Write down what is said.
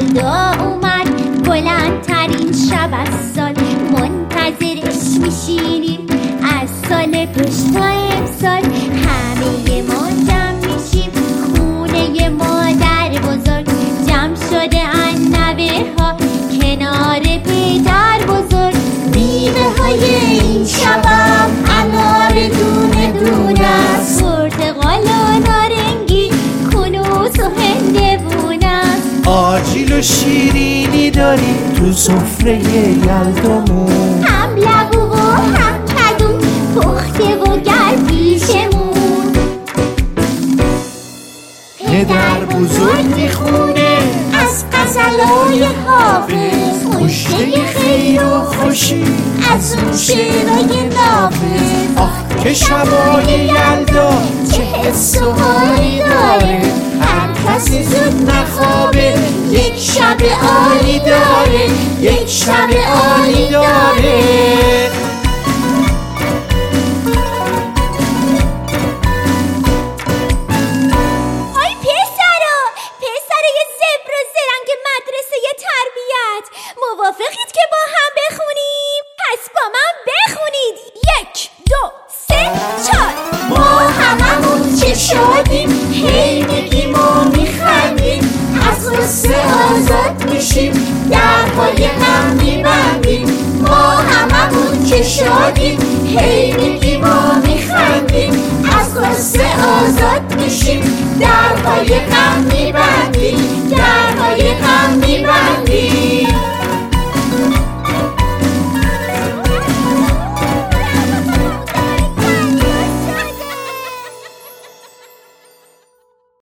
یلدا اومد بلندترین شب از سال، منتظرش میشینیم از سال پیش تا امسال. همه ما جمع میشیم خونه مادر بزرگ، جمع شده نوه ها کنار پدر بزرگ. میوه های این شبم انار دونه دونه است، پرتقال و نارنگی کنوس و هندوونه است. آجیل و شیرینی داریم تو سفره یلدامون، هم لبو و هم کدو پخته و گرد پیشمون. پدر بزرگ میخونه از غزلای حافظ، خوشته خیر و خوشی از اون شعرهای نافذ. آخ که شبای یلدا چه حس و حالی داره، هر کسی زود نخوابه یک شب عالی داره، یک شب عالی داره. موافقید که با هم بخونیم؟ پس با من بخونید. 1 2 3 4. ما هممون چه شادیم، هی میگیم و میخندیم، از غصه آزاد میشیم، درهای غم میبندیم. ما هممون چه شادیم، هی میگیم و میخندیم، از غصه آزاد میشیم، درهای غم میبندیم، درهای غم